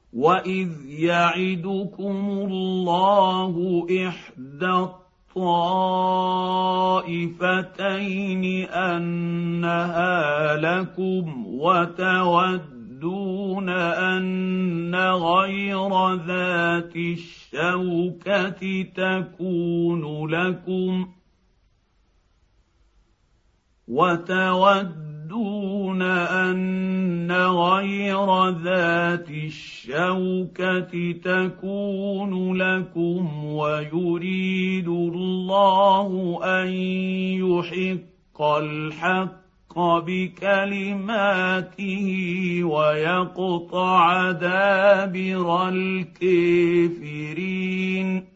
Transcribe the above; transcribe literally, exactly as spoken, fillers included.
واذ يعدكم الله احدى الطائفتين انها لكم وتودون ان غير ذات الشوكه تكون لكم وتودون أن غير ذات الشوكة تكون لكم ويريد الله أن يحق الحق بكلماته ويقطع دابر الكافرين